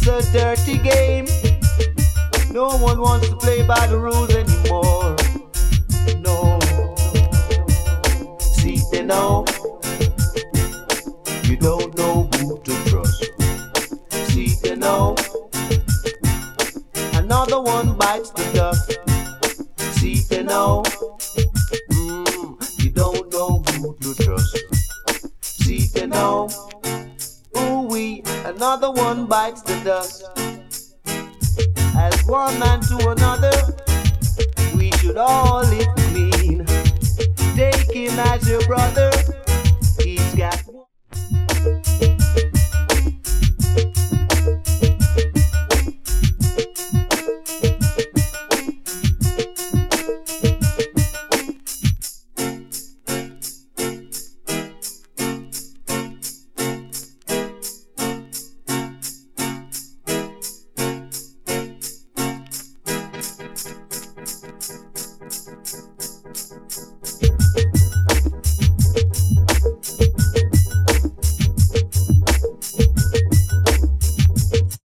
a dirty game. No one wants to play by the rules anymore. No. See, they know you don't know who to trust. See, they know another one bites the dust. See, they know you don't know who to trust. See, they know another one bites the dust. As one man to another, we should all live clean. Take him as your brother.